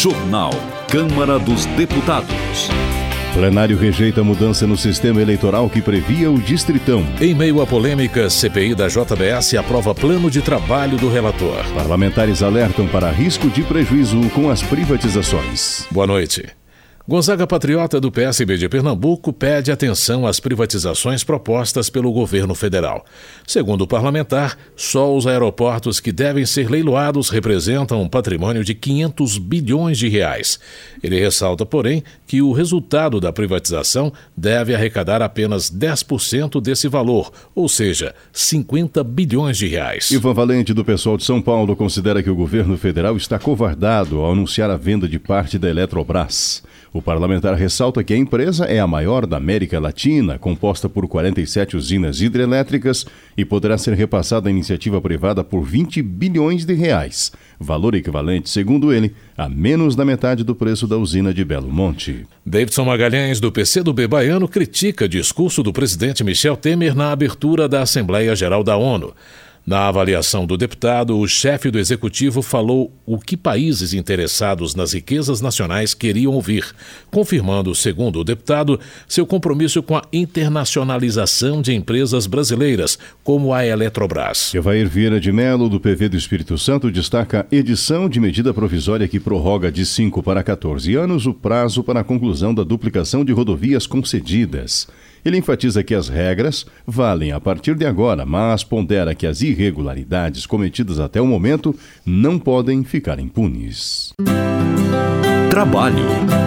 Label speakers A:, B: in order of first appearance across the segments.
A: Jornal Câmara dos Deputados.
B: Plenário rejeita a mudança no sistema eleitoral que previa o distritão.
C: Em meio à polêmica, CPI da JBS aprova plano de trabalho do relator.
B: Parlamentares alertam para risco de prejuízo com as privatizações.
C: Boa noite. Gonzaga Patriota, do PSB de Pernambuco, pede atenção às privatizações propostas pelo governo federal. Segundo o parlamentar, só os aeroportos que devem ser leiloados representam um patrimônio de 500 bilhões de reais. Ele ressalta, porém, que o resultado da privatização deve arrecadar apenas 10% desse valor, ou seja, 50 bilhões de reais.
B: Ivan Valente, do PSOL de São Paulo, considera que o governo federal está covardado ao anunciar a venda de parte da Eletrobras. O parlamentar ressalta que a empresa é a maior da América Latina, composta por 47 usinas hidrelétricas e poderá ser repassada à iniciativa privada por 20 bilhões de reais, valor equivalente, segundo ele, a menos da metade do preço da usina de Belo Monte.
C: Davidson Magalhães, do PCdoB baiano, critica discurso do presidente Michel Temer na abertura da Assembleia Geral da ONU. Na avaliação do deputado, o chefe do executivo falou o que países interessados nas riquezas nacionais queriam ouvir, confirmando, segundo o deputado, seu compromisso com a internacionalização de empresas brasileiras, como a Eletrobras.
B: Evair Vieira de Mello, do PV do Espírito Santo, destaca a edição de medida provisória que prorroga de 5 para 14 anos o prazo para a conclusão da duplicação de rodovias concedidas. Ele enfatiza que as regras valem a partir de agora, mas pondera que as irregularidades cometidas até o momento não podem ficar impunes.
A: Trabalho.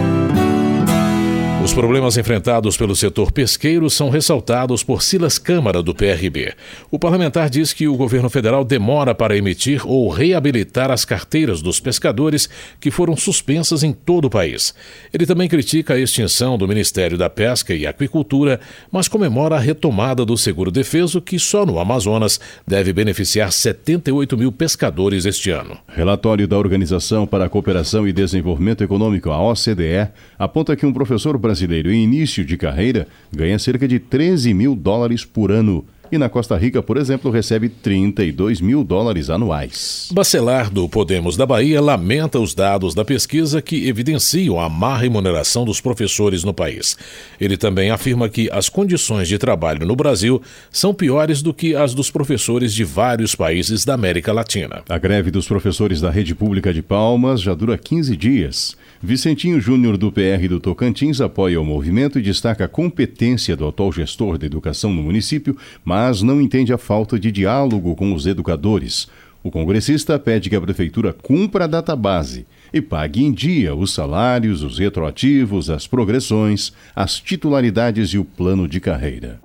C: Os problemas enfrentados pelo setor pesqueiro são ressaltados por Silas Câmara, do PRB. O parlamentar diz que o governo federal demora para emitir ou reabilitar as carteiras dos pescadores que foram suspensas em todo o país. Ele também critica a extinção do Ministério da Pesca e Aquicultura, mas comemora a retomada do seguro-defeso, que só no Amazonas deve beneficiar 78 mil pescadores este ano.
B: Relatório da Organização para a Cooperação e Desenvolvimento Econômico, a OCDE, aponta que um professor brasileiro em início de carreira ganha cerca de 13 mil dólares por ano. E na Costa Rica, por exemplo, recebe 32 mil dólares anuais.
C: Bacelar, do Podemos da Bahia, lamenta os dados da pesquisa que evidenciam a má remuneração dos professores no país. Ele também afirma que as condições de trabalho no Brasil são piores do que as dos professores de vários países da América Latina.
B: A greve dos professores da Rede Pública de Palmas já dura 15 dias. Vicentinho Júnior, do PR do Tocantins, apoia o movimento e destaca a competência do atual gestor da educação no município, mas não entende a falta de diálogo com os educadores. O congressista pede que a prefeitura cumpra a database e pague em dia os salários, os retroativos, as progressões, as titularidades e o plano de carreira.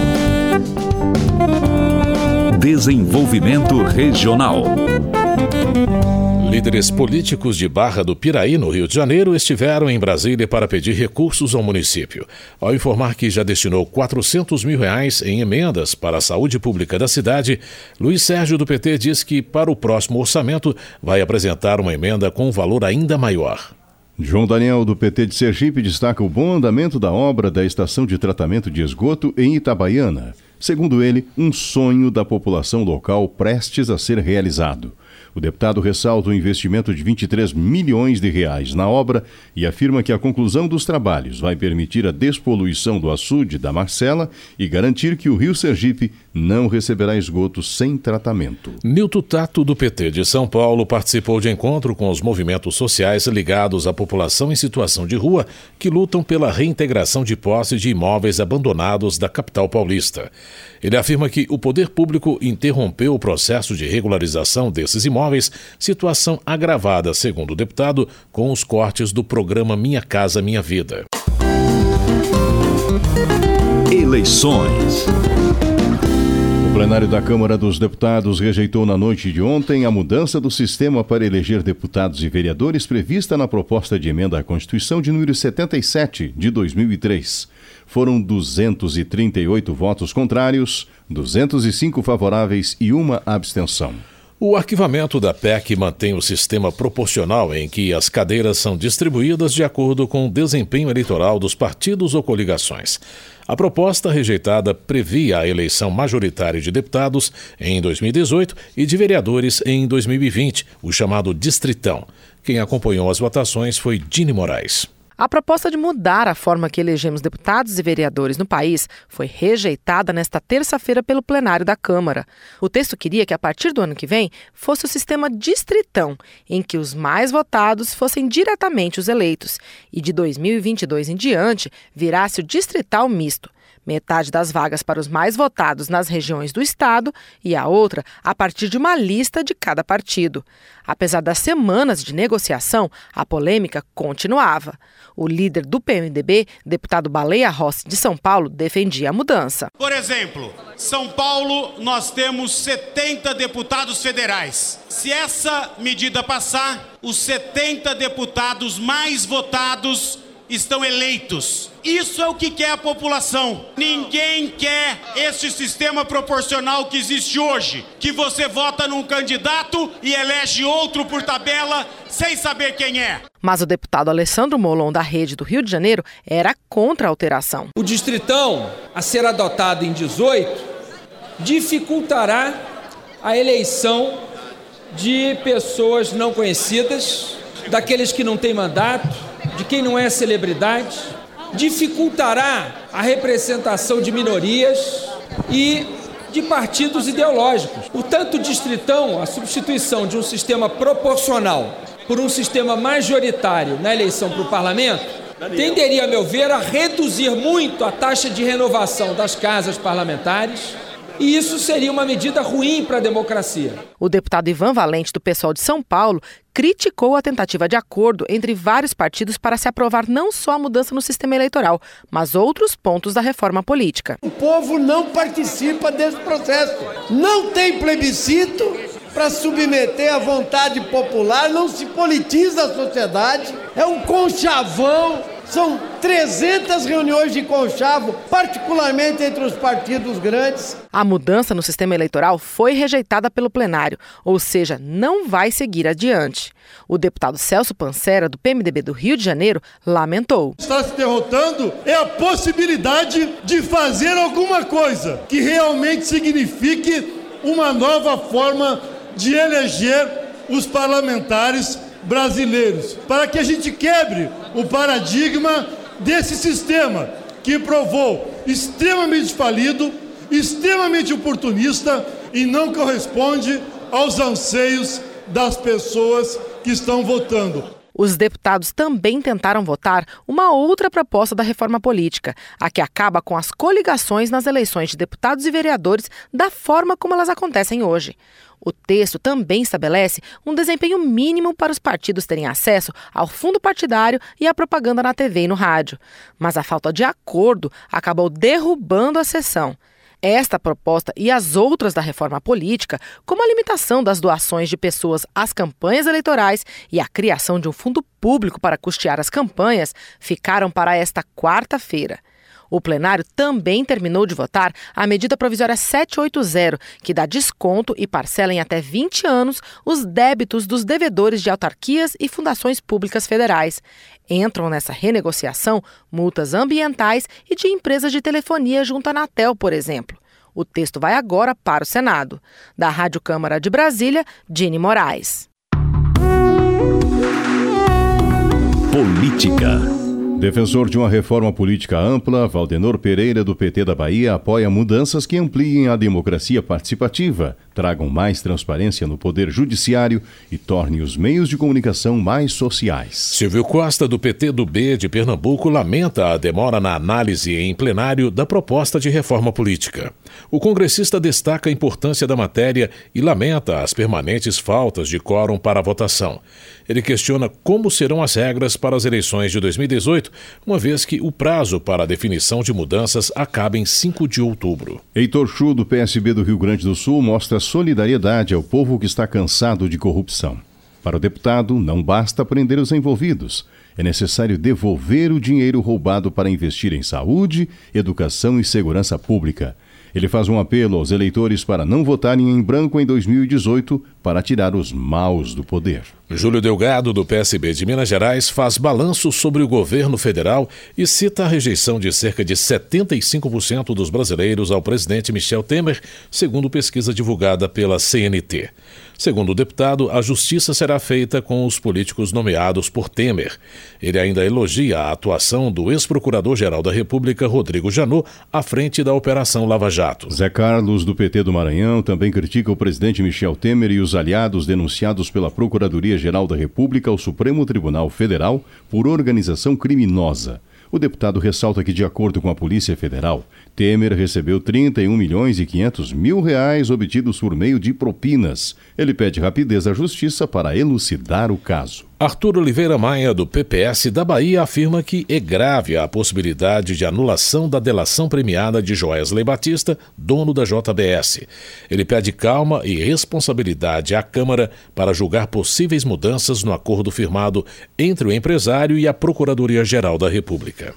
A: Desenvolvimento regional.
C: Líderes políticos de Barra do Piraí, no Rio de Janeiro, estiveram em Brasília para pedir recursos ao município. Ao informar que já destinou R$400 mil em emendas para a saúde pública da cidade, Luiz Sérgio, do PT, diz que para o próximo orçamento vai apresentar uma emenda com um valor ainda maior.
B: João Daniel, do PT de Sergipe, destaca o bom andamento da obra da estação de tratamento de esgoto em Itabaiana. Segundo ele, um sonho da população local prestes a ser realizado. O deputado ressalta o investimento de R$23 milhões na obra e afirma que a conclusão dos trabalhos vai permitir a despoluição do açude da Marcela e garantir que o Rio Sergipe não receberá esgoto sem tratamento.
C: Nilton Tato, do PT de São Paulo, participou de encontro com os movimentos sociais ligados à população em situação de rua que lutam pela reintegração de posse de imóveis abandonados da capital paulista. Ele afirma que o poder público interrompeu o processo de regularização desses imóveis, situação agravada, segundo o deputado, com os cortes do programa Minha Casa Minha Vida.
A: Eleições.
B: O plenário da Câmara dos Deputados rejeitou na noite de ontem a mudança do sistema para eleger deputados e vereadores prevista na proposta de emenda à Constituição de número 77 de 2003. Foram 238 votos contrários, 205 favoráveis e uma abstenção.
C: O arquivamento da PEC mantém o sistema proporcional em que as cadeiras são distribuídas de acordo com o desempenho eleitoral dos partidos ou coligações. A proposta rejeitada previa a eleição majoritária de deputados em 2018 e de vereadores em 2020, o chamado Distritão. Quem acompanhou as votações foi Dini Moraes.
D: A proposta de mudar a forma que elegemos deputados e vereadores no país foi rejeitada nesta terça-feira pelo plenário da Câmara. O texto queria que, a partir do ano que vem, fosse o sistema distritão, em que os mais votados fossem diretamente os eleitos, e de 2022 em diante virasse o distrital misto. Metade das vagas para os mais votados nas regiões do estado e a outra a partir de uma lista de cada partido. Apesar das semanas de negociação, a polêmica continuava. O líder do PMDB, deputado Baleia Rossi de São Paulo, defendia a mudança.
E: Por exemplo, São Paulo nós temos 70 deputados federais. Se essa medida passar, os 70 deputados mais votados estão eleitos. Isso é o que quer a população. Ninguém quer esse sistema proporcional que existe hoje, que você vota num candidato e elege outro por tabela sem saber quem é.
D: Mas o deputado Alessandro Molon, da Rede do Rio de Janeiro, era contra a alteração.
F: O distritão, a ser adotado em 18, dificultará a eleição de pessoas não conhecidas, daqueles que não têm mandato, de quem não é celebridade, dificultará a representação de minorias e de partidos ideológicos. Portanto, o distritão, a substituição de um sistema proporcional por um sistema majoritário na eleição para o parlamento, tenderia, a meu ver, a reduzir muito a taxa de renovação das casas parlamentares, e isso seria uma medida ruim para a democracia.
D: O deputado Ivan Valente, do PSOL de São Paulo, criticou a tentativa de acordo entre vários partidos para se aprovar não só a mudança no sistema eleitoral, mas outros pontos da reforma política.
G: O povo não participa desse processo. Não tem plebiscito para submeter à vontade popular, não se politiza a sociedade, é um conchavão. São 300 reuniões de conchavo, particularmente entre os partidos grandes.
D: A mudança no sistema eleitoral foi rejeitada pelo plenário, ou seja, não vai seguir adiante. O deputado Celso Pancera, do PMDB do Rio de Janeiro, lamentou.
H: Está se derrotando é a possibilidade de fazer alguma coisa que realmente signifique uma nova forma de eleger os parlamentares brasileiros, para que a gente quebre o paradigma desse sistema que provou extremamente falido, extremamente oportunista e não corresponde aos anseios das pessoas que estão votando.
D: Os deputados também tentaram votar uma outra proposta da reforma política, a que acaba com as coligações nas eleições de deputados e vereadores da forma como elas acontecem hoje. O texto também estabelece um desempenho mínimo para os partidos terem acesso ao fundo partidário e à propaganda na TV e no rádio. Mas a falta de acordo acabou derrubando a sessão. Esta proposta e as outras da reforma política, como a limitação das doações de pessoas às campanhas eleitorais e a criação de um fundo público para custear as campanhas, ficaram para esta quarta-feira. O plenário também terminou de votar a medida provisória 780, que dá desconto e parcela em até 20 anos os débitos dos devedores de autarquias e fundações públicas federais. Entram nessa renegociação multas ambientais e de empresas de telefonia junto à Anatel, por exemplo. O texto vai agora para o Senado. Da Rádio Câmara de Brasília, Dini Moraes.
A: Política.
B: Defensor de uma reforma política ampla, Valdenor Pereira, do PT da Bahia, apoia mudanças que ampliem a democracia participativa, tragam mais transparência no poder judiciário e tornem os meios de comunicação mais sociais.
C: Silvio Costa, do PT do B de Pernambuco, lamenta a demora na análise em plenário da proposta de reforma política. O congressista destaca a importância da matéria e lamenta as permanentes faltas de quórum para a votação. Ele questiona como serão as regras para as eleições de 2018, uma vez que o prazo para a definição de mudanças acaba em 5 de outubro.
B: Heitor Chu, do PSB do Rio Grande do Sul, mostra solidariedade ao povo que está cansado de corrupção. Para o deputado, não basta prender os envolvidos. É necessário devolver o dinheiro roubado para investir em saúde, educação e segurança pública. Ele faz um apelo aos eleitores para não votarem em branco em 2018 para tirar os maus do poder.
C: Júlio Delgado, do PSB de Minas Gerais, faz balanço sobre o governo federal e cita a rejeição de cerca de 75% dos brasileiros ao presidente Michel Temer, segundo pesquisa divulgada pela CNT. Segundo o deputado, a justiça será feita com os políticos nomeados por Temer. Ele ainda elogia a atuação do ex-procurador-geral da República, Rodrigo Janot, à frente da Operação Lava Jato.
B: Zé Carlos, do PT do Maranhão, também critica o presidente Michel Temer e os aliados denunciados pela Procuradoria-Geral da República ao Supremo Tribunal Federal por organização criminosa. O deputado ressalta que, de acordo com a Polícia Federal, Temer recebeu 31.500.000 reais obtidos por meio de propinas. Ele pede rapidez à Justiça para elucidar o caso.
C: Arthur Oliveira Maia, do PPS da Bahia, afirma que é grave a possibilidade de anulação da delação premiada de Joesley Batista, dono da JBS. Ele pede calma e responsabilidade à Câmara para julgar possíveis mudanças no acordo firmado entre o empresário e a Procuradoria-Geral da República.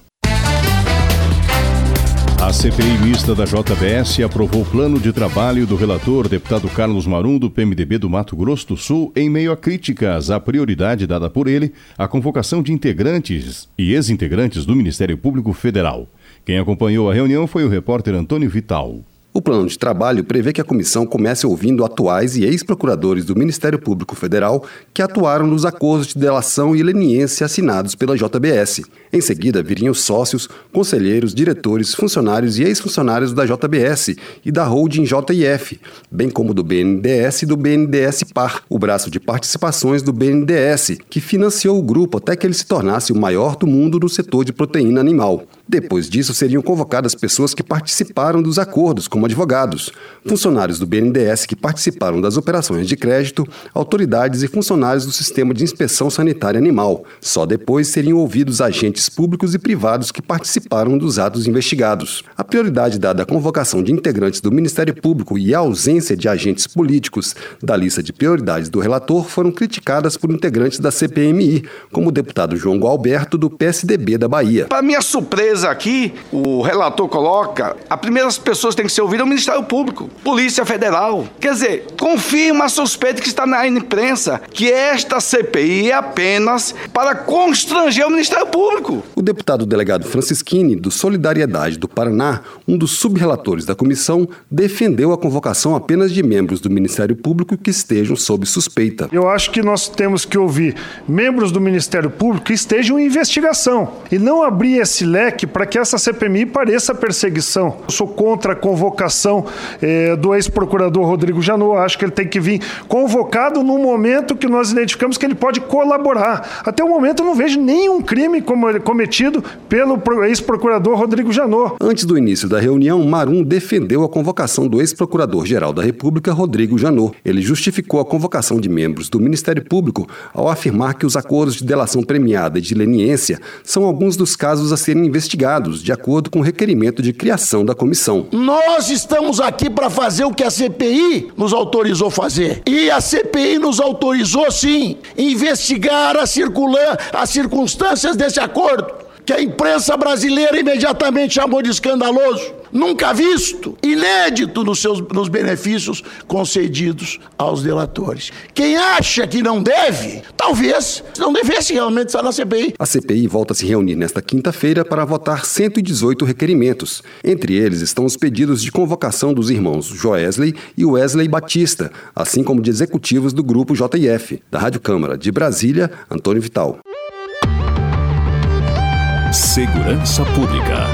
B: A CPI mista da JBS aprovou o plano de trabalho do relator, deputado Carlos Marum, do PMDB do Mato Grosso do Sul, em meio a críticas à prioridade dada por ele à convocação de integrantes e ex-integrantes do Ministério Público Federal. Quem acompanhou a reunião foi o repórter Antônio Vital.
I: O plano de trabalho prevê que a comissão comece ouvindo atuais e ex-procuradores do Ministério Público Federal que atuaram nos acordos de delação e leniência assinados pela JBS. Em seguida, viriam sócios, conselheiros, diretores, funcionários e ex-funcionários da JBS e da holding JIF, bem como do BNDES e do BNDES Par, o braço de participações do BNDES, que financiou o grupo até que ele se tornasse o maior do mundo no setor de proteína animal. Depois disso, seriam convocadas pessoas que participaram dos acordos, como advogados, funcionários do BNDES que participaram das operações de crédito, autoridades e funcionários do Sistema de Inspeção Sanitária Animal. Só depois seriam ouvidos agentes públicos e privados que participaram dos atos investigados. A prioridade dada à convocação de integrantes do Ministério Público e a ausência de agentes políticos da lista de prioridades do relator foram criticadas por integrantes da CPMI, como o deputado João Gualberto, do PSDB da Bahia.
J: Para minha surpresa aqui, o relator coloca, as primeiras pessoas que têm que ser ouvidas é o Ministério Público, Polícia Federal. Quer dizer, confirma a suspeita que está na imprensa, que esta CPI é apenas para constranger o Ministério Público.
I: O deputado delegado Francisquini, do Solidariedade do Paraná, um dos subrelatores da comissão, defendeu a convocação apenas de membros do Ministério Público que estejam sob suspeita.
K: Eu acho que nós temos que ouvir membros do Ministério Público que estejam em investigação e não abrir esse leque para que essa CPMI pareça perseguição. Eu sou contra a convocação do ex-procurador Rodrigo Janot. Acho que ele tem que vir convocado no momento que nós identificamos que ele pode colaborar. Até o momento eu não vejo nenhum crime cometido pelo ex-procurador Rodrigo Janot.
I: Antes do início da reunião, Marum defendeu a convocação do ex-procurador-geral da República, Rodrigo Janot. Ele justificou a convocação de membros do Ministério Público ao afirmar que os acordos de delação premiada e de leniência são alguns dos casos a serem investigados, de acordo com o requerimento de criação da comissão.
L: Nós estamos aqui para fazer o que a CPI nos autorizou fazer. E a CPI nos autorizou, sim, investigar as circunstâncias desse acordo, que a imprensa brasileira imediatamente chamou de escandaloso, nunca visto, inédito nos benefícios concedidos aos delatores. Quem acha que não deve, talvez não devesse realmente estar na CPI.
I: A CPI volta a se reunir nesta quinta-feira para votar 118 requerimentos. Entre eles estão os pedidos de convocação dos irmãos Joesley e Wesley Batista, assim como de executivos do grupo JIF. Da Rádio Câmara de Brasília, Antônio Vital.
A: Segurança Pública.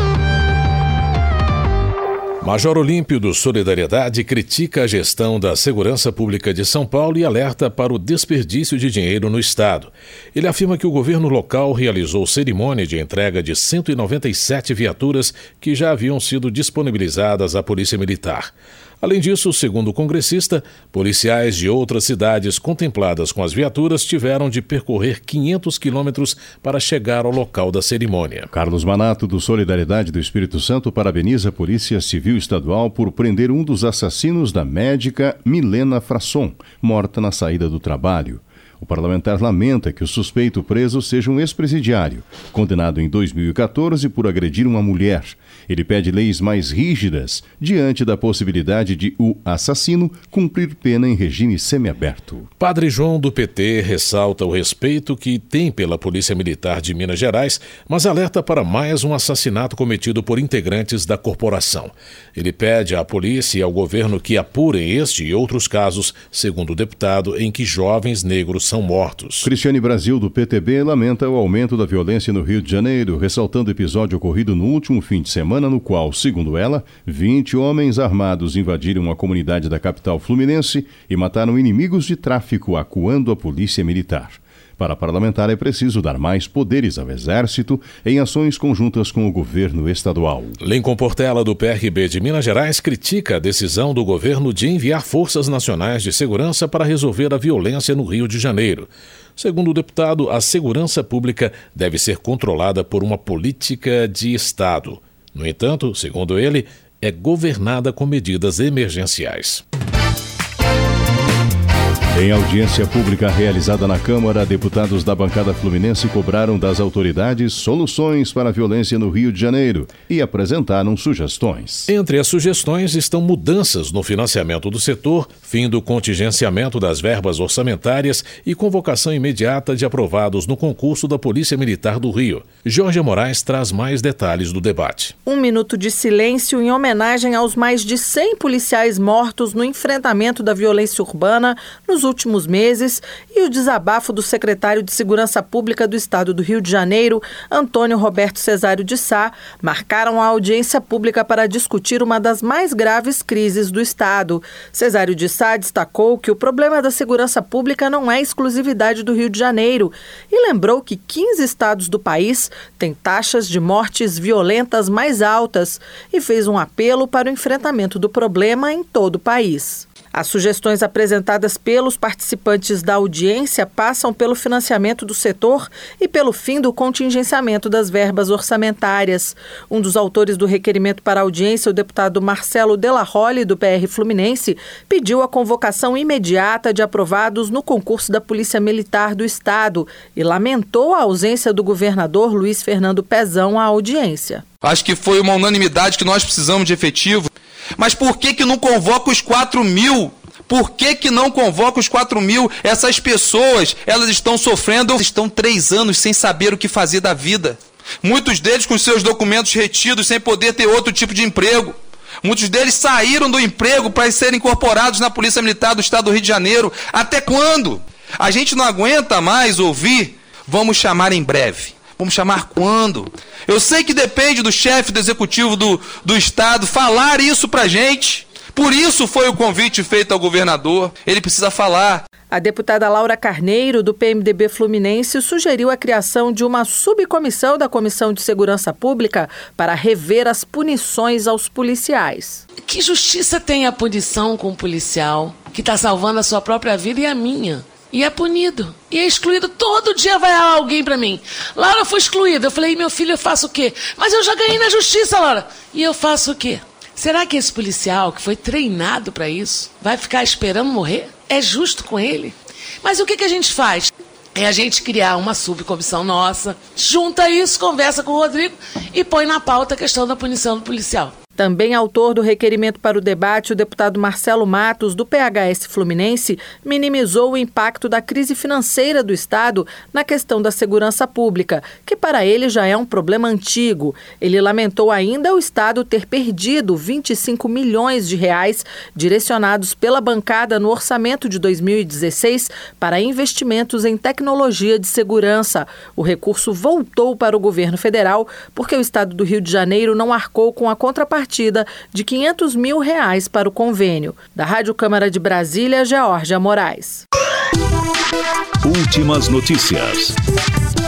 C: Major Olímpio, do Solidariedade, critica a gestão da Segurança Pública de São Paulo e alerta para o desperdício de dinheiro no Estado. Ele afirma que o governo local realizou cerimônia de entrega de 197 viaturas que já haviam sido disponibilizadas à Polícia Militar. Além disso, segundo o congressista, policiais de outras cidades contempladas com as viaturas tiveram de percorrer 500 quilômetros para chegar ao local da cerimônia.
B: Carlos Manato, do Solidariedade do Espírito Santo, parabeniza a Polícia Civil Estadual por prender um dos assassinos da médica Milena Frasson, morta na saída do trabalho. O parlamentar lamenta que o suspeito preso seja um ex-presidiário, condenado em 2014 por agredir uma mulher. Ele pede leis mais rígidas diante da possibilidade de o assassino cumprir pena em regime semiaberto.
C: Padre João do PT ressalta o respeito que tem pela Polícia Militar de Minas Gerais, mas alerta para mais um assassinato cometido por integrantes da corporação. Ele pede à polícia e ao governo que apurem este e outros casos, segundo o deputado, em que jovens negros são mortos.
B: Cristiane Brasil, do PTB, lamenta o aumento da violência no Rio de Janeiro, ressaltando o episódio ocorrido no último fim de semana, no qual, segundo ela, 20 homens armados invadiram uma comunidade da capital fluminense e mataram inimigos de tráfico, acuando a polícia militar. Para a parlamentar é preciso dar mais poderes ao Exército em ações conjuntas com o governo estadual.
C: Lincoln Portela, do PRB de Minas Gerais, critica a decisão do governo de enviar forças nacionais de segurança para resolver a violência no Rio de Janeiro. Segundo o deputado, a segurança pública deve ser controlada por uma política de Estado. No entanto, segundo ele, é governada com medidas emergenciais.
B: Em audiência pública realizada na Câmara, deputados da bancada fluminense cobraram das autoridades soluções para a violência no Rio de Janeiro e apresentaram sugestões.
C: Entre as sugestões estão mudanças no financiamento do setor, fim do contingenciamento das verbas orçamentárias e convocação imediata de aprovados no concurso da Polícia Militar do Rio. Jorge Moraes traz mais detalhes do debate.
D: 1 minuto de silêncio em homenagem aos mais de 100 policiais mortos no enfrentamento da violência urbana nos últimos meses e o desabafo do secretário de Segurança Pública do Estado do Rio de Janeiro, Antônio Roberto Cesário de Sá, marcaram a audiência pública para discutir uma das mais graves crises do Estado. Cesário de Sá destacou que o problema da segurança pública não é exclusividade do Rio de Janeiro e lembrou que 15 estados do país têm taxas de mortes violentas mais altas e fez um apelo para o enfrentamento do problema em todo o país. As sugestões apresentadas pelos participantes da audiência passam pelo financiamento do setor e pelo fim do contingenciamento das verbas orçamentárias. Um dos autores do requerimento para a audiência, o deputado Marcelo Della Rolle, do PR Fluminense, pediu a convocação imediata de aprovados no concurso da Polícia Militar do Estado e lamentou a ausência do governador Luiz Fernando Pezão à audiência.
M: Acho que foi uma unanimidade que nós precisamos de efetivo. Mas por que não convoca os 4.000? Por que não convoca os 4.000? Essas pessoas, elas estão sofrendo, estão 3 anos sem saber o que fazer da vida. Muitos deles com seus documentos retidos, sem poder ter outro tipo de emprego. Muitos deles saíram do emprego para serem incorporados na Polícia Militar do Estado do Rio de Janeiro. Até quando? A gente não aguenta mais ouvir, vamos chamar em breve. Vamos chamar quando? Eu sei que depende do chefe do executivo do Estado falar isso pra gente. Por isso foi o convite feito ao governador. Ele precisa falar.
D: A deputada Laura Carneiro, do PMDB Fluminense, sugeriu a criação de uma subcomissão da Comissão de Segurança Pública para rever as punições aos policiais.
N: Que justiça tem a punição com o policial que está salvando a sua própria vida e a minha? E é punido, e é excluído. Todo dia vai alguém para mim. Laura, eu fui excluída. Eu falei, meu filho, eu faço o quê? Mas eu já ganhei na justiça, Laura. E eu faço o quê? Será que esse policial, que foi treinado para isso, vai ficar esperando morrer? É justo com ele? Mas o que a gente faz? É a gente criar uma subcomissão nossa, junta isso, conversa com o Rodrigo e põe na pauta a questão da punição do policial.
D: Também autor do requerimento para o debate, o deputado Marcelo Matos, do PHS Fluminense, minimizou o impacto da crise financeira do Estado na questão da segurança pública, que para ele já é um problema antigo. Ele lamentou ainda o Estado ter perdido 25 milhões de reais direcionados pela bancada no orçamento de 2016 para investimentos em tecnologia de segurança. O recurso voltou para o governo federal porque o Estado do Rio de Janeiro não arcou com a contrapartida de R$500 mil para o convênio. Da Rádio Câmara de Brasília, Geórgia Moraes.
A: Últimas notícias.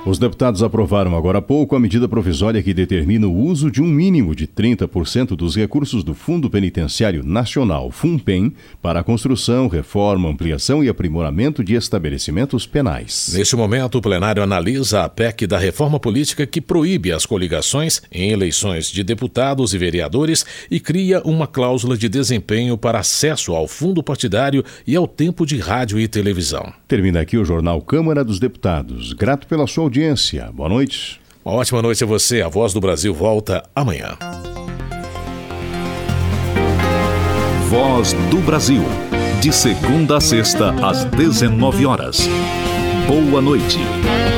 B: Os deputados aprovaram agora há pouco a medida provisória que determina o uso de um mínimo de 30% dos recursos do Fundo Penitenciário Nacional, FUNPEN, para a construção, reforma, ampliação e aprimoramento de estabelecimentos penais.
C: Neste momento, o plenário analisa a PEC da reforma política que proíbe as coligações em eleições de deputados e vereadores e cria uma cláusula de desempenho para acesso ao fundo partidário e ao tempo de rádio e televisão.
B: Termina aqui o Jornal Câmara dos Deputados. Grato pela sua audiência. Boa noite.
C: Uma ótima noite a você. A Voz do Brasil volta amanhã.
A: Voz do Brasil. De segunda a sexta, às 19 horas. Boa noite.